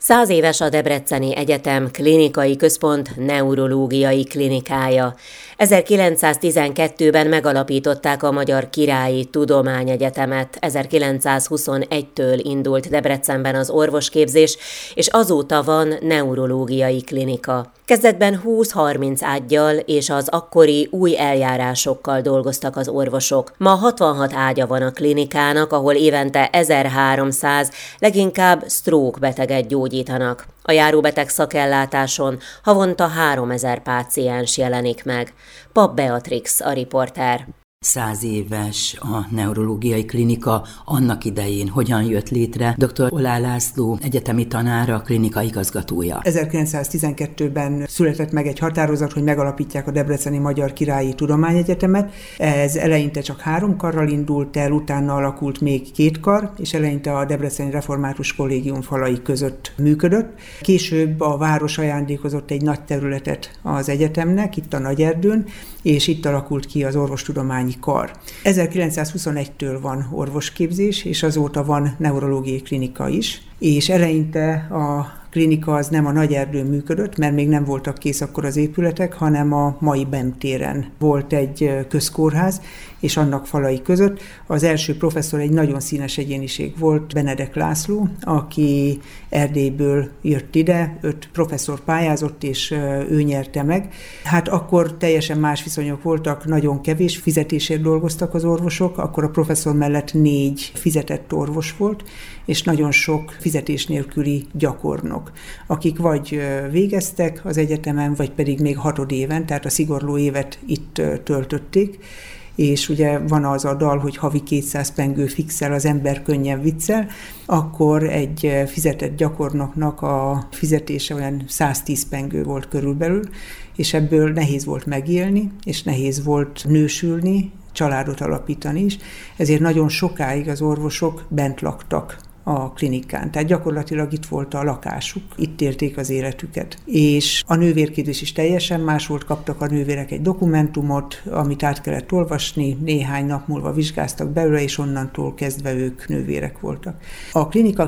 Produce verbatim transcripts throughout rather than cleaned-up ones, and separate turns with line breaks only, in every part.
Száz éves a Debreceni Egyetem klinikai központ neurológiai klinikája. ezerkilencszáztizenkettőben megalapították a Magyar Királyi Tudományegyetemet, ezerkilencszázhuszonegytől indult Debrecenben az orvosképzés, és azóta van neurológiai klinika. Kezdetben húsz-harminc ággyal és az akkori új eljárásokkal dolgoztak az orvosok. Ma hatvanhat ágya van a klinikának, ahol évente ezerháromszáz, leginkább stroke beteget gyógyítanak. A járóbeteg szakellátáson havonta háromezer páciens jelenik meg. Papp Beatrix a riporter.
Száz éves a neurológiai klinika, annak idején hogyan jött létre? doktor Oláh László egyetemi tanára, klinika igazgatója.
ezerkilencszáztizenkettőben született meg egy határozat, hogy megalapítják a Debreceni Magyar Királyi Tudományegyetemet. Ez eleinte csak három karral indult el, utána alakult még két kar, és eleinte a Debreceni Református Kollégium falai között működött. Később a város ajándékozott egy nagy területet az egyetemnek, itt a Nagyerdőn, és itt alakult ki az orvostudományi kar. ezerkilencszázhuszonegytől van orvosképzés, és azóta van neurológiai klinika is, és eleinte a klinika az nem a Nagyerdőn működött, mert még nem voltak kész akkor az épületek, hanem a mai Bem téren volt egy közkórház, és annak falai között. Az első professzor egy nagyon színes egyéniség volt, Benedek László, aki Erdélyből jött ide, öt professzor pályázott, és ő nyerte meg. Hát akkor teljesen más viszonyok voltak, nagyon kevés fizetésért dolgoztak az orvosok, akkor a professzor mellett négy fizetett orvos volt, és nagyon sok fizetés nélküli gyakornok, akik vagy végeztek az egyetemen, vagy pedig még hatodéven, tehát a szigorló évet itt töltötték, és ugye van az a dal, hogy havi kétszáz pengő fixel, az ember könnyen viccel, akkor egy fizetett gyakornoknak a fizetése olyan száztíz pengő volt körülbelül, és ebből nehéz volt megélni, és nehéz volt nősülni, családot alapítani is, ezért nagyon sokáig az orvosok bent laktak a klinikán. Tehát gyakorlatilag itt volt a lakásuk, itt élték az életüket. És a nővérképzés is teljesen más volt, kaptak a nővérek egy dokumentumot, amit át kellett olvasni, néhány nap múlva vizsgáztak belőle, és onnantól kezdve ők nővérek voltak. A klinika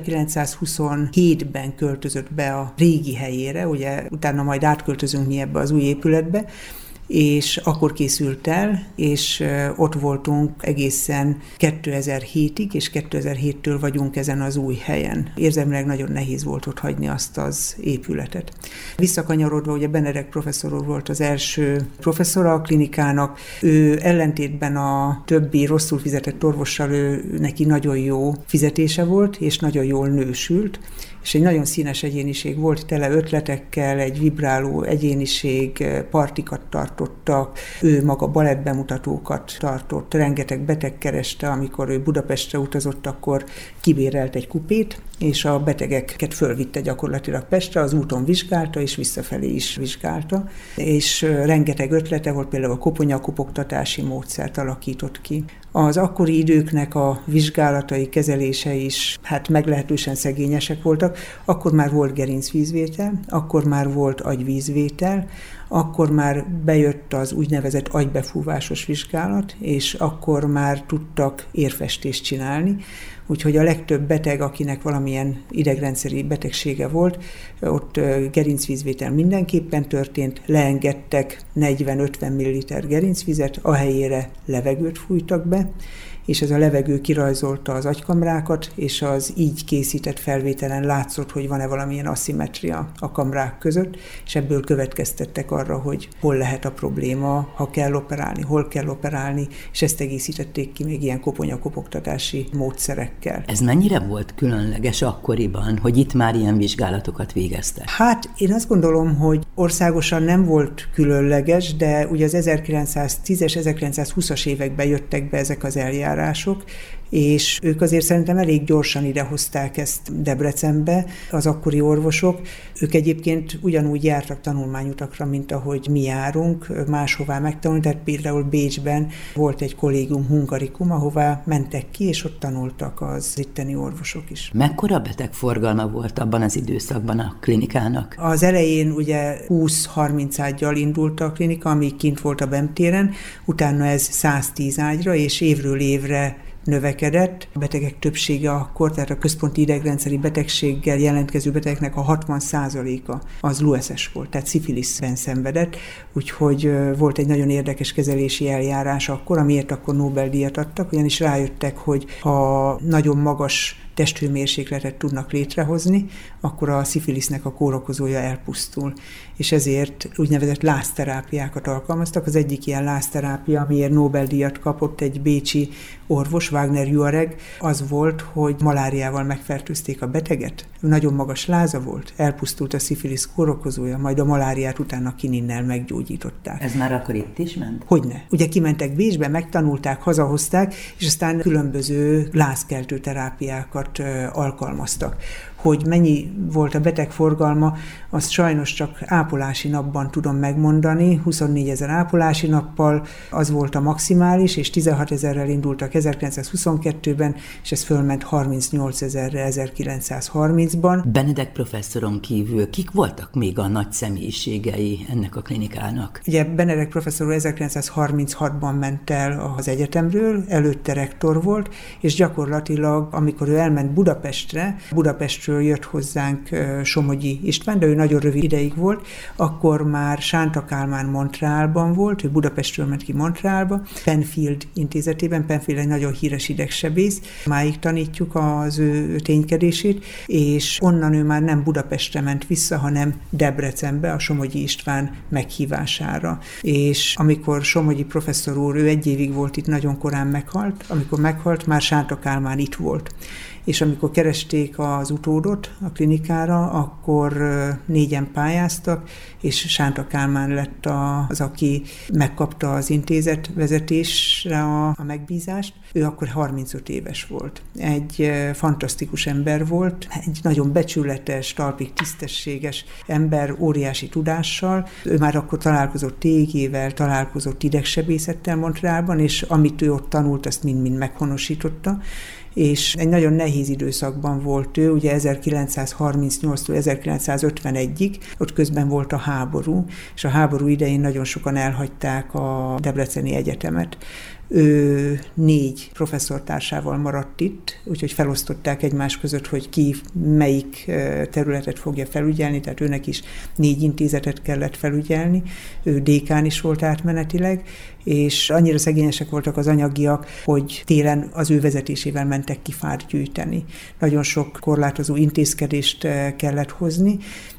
ezerkilencszázhuszonhétben költözött be a régi helyére, ugye utána majd átköltözünk mi ebbe az új épületbe, és akkor készült el, és ott voltunk egészen kétezer-hétig, és kétezer-héttől vagyunk ezen az új helyen. Érzelmileg nagyon nehéz volt ott hagyni azt az épületet. Visszakanyarodva, ugye Benedek professzor úr volt az első professzora a klinikának, ő ellentétben a többi rosszul fizetett orvossal, ő neki nagyon jó fizetése volt, és nagyon jól nősült, és egy nagyon színes egyéniség volt, tele ötletekkel, egy vibráló egyéniség, partikat tartottak, ő maga balettbemutatókat tartott, rengeteg beteg kereste, amikor ő Budapestre utazott, akkor kibérelt egy kupét, és a betegeket fölvitte gyakorlatilag Pestre, az úton vizsgálta, és visszafelé is vizsgálta, és rengeteg ötlete volt, például a koponyakopogtatási módszert alakított ki. Az akkori időknek a vizsgálatai, kezelése is hát meglehetősen szegényesek voltak, akkor már volt gerincvízvétel, akkor már volt agyvízvétel, akkor már bejött az úgynevezett agybefúvásos vizsgálat, és akkor már tudtak érfestést csinálni, úgyhogy a legtöbb beteg, akinek valamilyen idegrendszeri betegsége volt, ott gerincvízvétel mindenképpen történt, leengedtek negyven-ötven milliliter gerincvizet, a helyére levegőt fújtak be, és ez a levegő kirajzolta az agykamrákat, és az így készített felvételen látszott, hogy van-e valamilyen aszimetria a kamrák között, és ebből következtettek arra, hogy hol lehet a probléma, ha kell operálni, hol kell operálni, és ezt egészítették ki még ilyen koponyakopogtatási módszerekkel.
Ez mennyire volt különleges akkoriban, hogy itt már ilyen vizsgálatokat végeztek?
Hát én azt gondolom, hogy országosan nem volt különleges, de ugye az ezerkilencszáztízes, ezerkilencszázhúszas években jöttek be ezek az eljárások, és ők azért szerintem elég gyorsan idehozták ezt Debrecenbe, az akkori orvosok. Ők egyébként ugyanúgy jártak tanulmányutakra, mint ahogy mi járunk, máshová megtanulni, tehát például Bécsben volt egy kollégium hungaricum, ahová mentek ki, és ott tanultak az itteni orvosok is.
Mekkora betegforgalma volt abban az időszakban a klinikának?
Az elején ugye húsz-harminc ággyal indult a klinika, ami kint volt a Bem téren, utána ez száztíz ágyra, és évről évre növekedett. A betegek többsége akkor, tehát a központi idegrendszeri betegséggel jelentkező betegeknek a hatvan százaléka az L U S es volt, tehát szifiliszben szenvedett, úgyhogy volt egy nagyon érdekes kezelési eljárás akkor, amiért akkor Nobel-díjat adtak, ugyanis rájöttek, hogy ha nagyon magas testhőmérsékletet tudnak létrehozni, akkor a szifilisznek a kórokozója elpusztul. És ezért úgynevezett lázterápiákat alkalmaztak. Az egyik ilyen lázterápia, amiért Nobel-díjat kapott egy bécsi orvos, Wagner Juareg, az volt, hogy maláriával megfertőzték a beteget. Nagyon magas láza volt, elpusztult a szifilisz kórokozója, majd a maláriát utána kininnel meggyógyították.
Ez már akkor itt is ment?
Hogyne. Ugye kimentek Bécsbe, megtanulták, hazahozták, és aztán különböző lázkeltő terápiákat alkalmaztak. Hogy mennyi volt a betegforgalma, azt sajnos csak ápolási napban tudom megmondani. huszonnégyezer ápolási nappal az volt a maximális, és tizenhatezerrel indultak ezerkilencszázhuszonkettőben, és ez fölment harmincnyolcezerre ezerkilencszázharmincban.
Benedek professzoron kívül kik voltak még a nagy személyiségei ennek a klinikának?
Ugye Benedek professzor ezerkilencszázharminchatban ment el az egyetemről, előtte rektor volt, és gyakorlatilag, amikor ő elment Budapestre, Budapestről jött hozzánk Somogyi István, de ő nagyon rövid ideig volt, akkor már Sánta Kálmán Montrealban volt, ő Budapestről ment ki Montrealba, Penfield intézetében, Penfield egy nagyon híres idegsebész, máig tanítjuk az ő ténykedését, és onnan ő már nem Budapestre ment vissza, hanem Debrecenbe, a Somogyi István meghívására. És amikor Somogyi professzor úr, ő egy évig volt itt, nagyon korán meghalt, amikor meghalt, már Sánta Kálmán itt volt. És amikor keresték az utódot a klinikára, akkor négyen pályáztak, és Sánta Kálmán lett az, aki megkapta az intézet vezetésre a, a megbízást. Ő akkor harmincöt éves volt. Egy fantasztikus ember volt, egy nagyon becsületes, talpig tisztességes ember, óriási tudással. Ő már akkor találkozott té gé-vel, találkozott idegsebészettel Montrealban, és amit ő ott tanult, azt mind-mind meghonosította. És egy nagyon nehéz időszakban volt ő, ugye ezerkilencszázharmincnyolctól ezerkilencszázötvenegyig, ott közben volt a háború, és a háború idején nagyon sokan elhagyták a Debreceni Egyetemet. Ő négy professzortársával maradt itt, úgyhogy felosztották egymás között, hogy ki melyik területet fogja felügyelni, tehát őnek is négy intézetet kellett felügyelni, ő dékán is volt átmenetileg, és annyira szegényesek voltak az anyagiak, hogy télen az ő vezetésével mentek ki fát gyűjteni. Nagyon sok korlátozó intézkedést kellett hozni,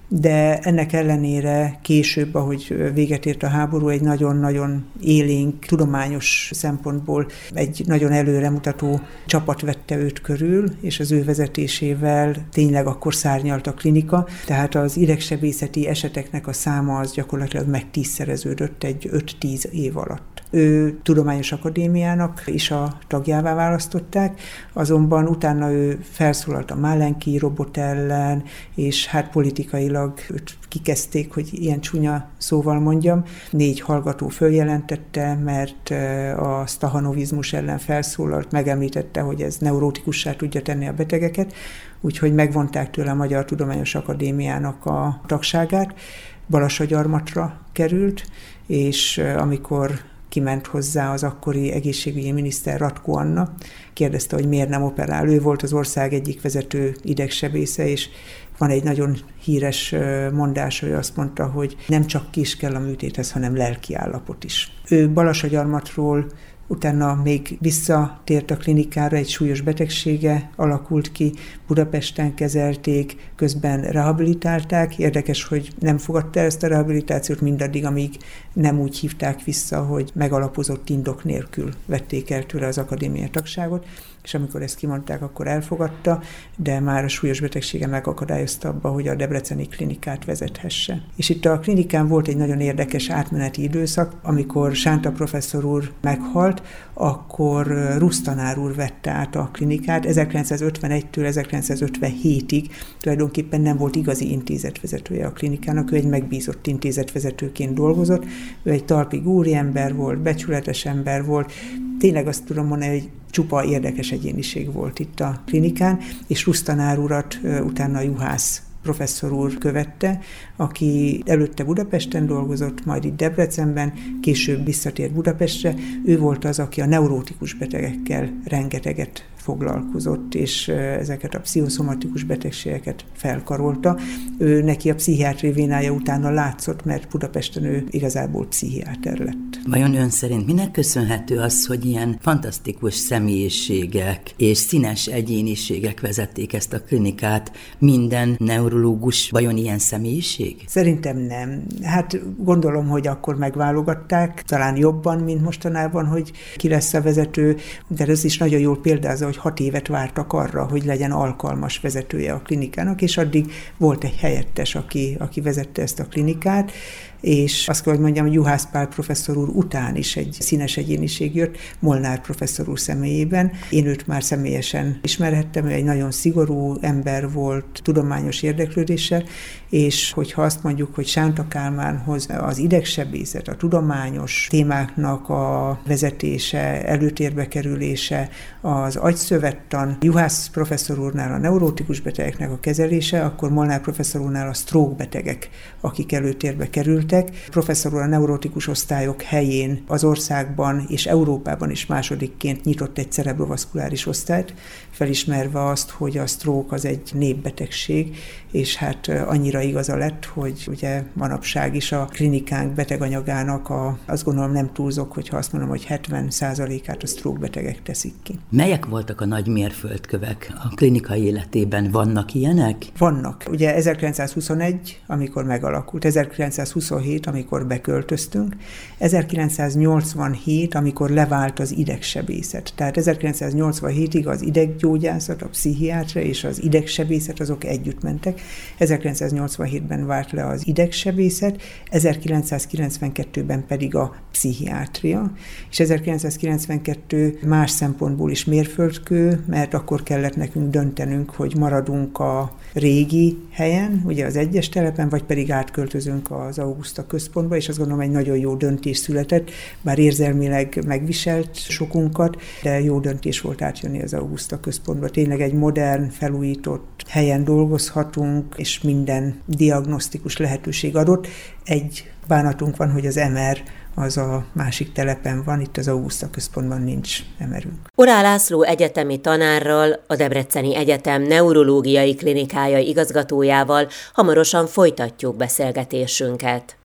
de ennek ellenére később, ahogy véget ért a háború, egy nagyon-nagyon élénk, tudományos szempontból egy nagyon előremutató csapat vette őt körül, és az ő vezetésével tényleg akkor szárnyalt a klinika, tehát az idegsebészeti eseteknek a száma az gyakorlatilag megtízszereződött egy öt-tíz év alatt. Ő tudományos akadémiának is a tagjává választották, azonban utána ő felszólalt a Málenki robot ellen, és hát politikailag őt kikezdték, hogy ilyen csúnya szóval mondjam. Négy hallgató följelentette, mert a sztahanovizmus ellen felszólalt, megemlítette, hogy ez neurotikussá tudja tenni a betegeket, úgyhogy megvonták tőle a Magyar Tudományos Akadémiának a tagságát. Balassagyarmatra került, és amikor kiment hozzá az akkori egészségügyi miniszter Ratko Anna, kérdezte, hogy miért nem operál. Ő volt az ország egyik vezető idegsebésze, és van egy nagyon híres mondás, hogy azt mondta, hogy nem csak kis kell a műtéthez, hanem lelki állapot is. Ő Balassagyarmatról utána még visszatért a klinikára, egy súlyos betegsége alakult ki, Budapesten kezelték, közben rehabilitálták. Érdekes, hogy nem fogadta ezt a rehabilitációt mindaddig, amíg nem úgy hívták vissza, hogy megalapozott indok nélkül vették el tőle az akadémia tagságot, és amikor ezt kimondták, akkor elfogadta, de már a súlyos betegsége megakadályozta abba, hogy a debreceni klinikát vezethesse. És itt a klinikán volt egy nagyon érdekes átmeneti időszak, amikor Sánta professzor úr meghalt, akkor Rusz tanár úr vette át a klinikát. ezerkilencszázötvenegytől ezerkilencszázötvenhétig tulajdonképpen nem volt igazi intézetvezetője a klinikának, ő egy megbízott intézetvezetőként dolgozott, ő egy talpig úriember volt, becsületes ember volt, tényleg azt tudom mondani, hogy csupa érdekes egyéniség volt itt a klinikán, és Rusz tanár urat utána Juhász professzor úr követte, aki előtte Budapesten dolgozott, majd itt Debrecenben, később visszatért Budapestre. Ő volt az, aki a neurótikus betegekkel rengeteget foglalkozott, és ezeket a pszichoszomatikus betegségeket felkarolta. Ő neki a pszichiátria vénája utána látszott, mert Budapesten ő igazából pszichiáter lett.
Vajon ön szerint minek köszönhető az, hogy ilyen fantasztikus személyiségek és színes egyéniségek vezették ezt a klinikát? Minden neurológus vajon ilyen személyiség?
Szerintem nem. Hát gondolom, hogy akkor megválogatták, talán jobban, mint mostanában, hogy ki lesz a vezető, de ez is nagyon jól példázza, hogy hat évet vártak arra, hogy legyen alkalmas vezetője a klinikának, és addig volt egy helyettes, aki, aki vezette ezt a klinikát, és azt kell, hogy mondjam, hogy Juhász Pál professzor úr után is egy színes egyéniség jött, Molnár professzor úr személyében. Én őt már személyesen ismerhettem, ő egy nagyon szigorú ember volt, tudományos érdeklődéssel, és hogyha azt mondjuk, hogy Sánta Kálmánhoz az idegsebészet, a tudományos témáknak a vezetése, előtérbe kerülése, az agyszövettan, Juhász professzor úrnál a neurótikus betegeknek a kezelése, akkor Molnár professzor úrnál a stroke betegek, akik előtérbe kerültek. Professzor úr a neurotikus osztályok helyén az országban és Európában is másodikként nyitott egy cerebrovaszkuláris osztályt, felismerve azt, hogy a stroke az egy népbetegség, és hát annyira igaza lett, hogy ugye manapság is a klinikánk beteganyagának a, azt gondolom nem túlzok, hogyha azt mondom, hogy hetven százalékát a stroke betegek teszik ki.
Melyek voltak a nagy mérföldkövek a klinikai életében? Vannak ilyenek?
Vannak. Ugye ezerkilencszázhuszonegy, amikor megalakult, ezerkilencszázhuszonhét, amikor beköltöztünk, ezerkilencszáznyolcvanhét, amikor levált az idegsebészet. Tehát ezerkilencszáznyolcvanhétig az ideggyógyászat, a pszichiátria és az idegsebészet azok együtt mentek. ezerkilencszáznyolcvanhétben vált le az idegsebészet, ezerkilencszázkilencvenkettőben pedig a pszichiátria, és ezerkilencszázkilencvenkettő más szempontból is mérföldkő, mert akkor kellett nekünk döntenünk, hogy maradunk a régi helyen, ugye az egyes telepen, vagy pedig átköltözünk az Auguszta központba, és azt gondolom, egy nagyon jó döntés született, bár érzelmileg megviselt sokunkat, de jó döntés volt átjönni az Auguszta központba. Tényleg egy modern, felújított helyen dolgozhatunk, és minden diagnosztikus lehetőség adott. Egy bánatunk van, hogy az em er az a másik telepen van, itt az Auguszta központban nincs em erünk.
Oráll László egyetemi tanárral, a Debreceni Egyetem neurológiai klinikája igazgatójával hamarosan folytatjuk beszélgetésünket.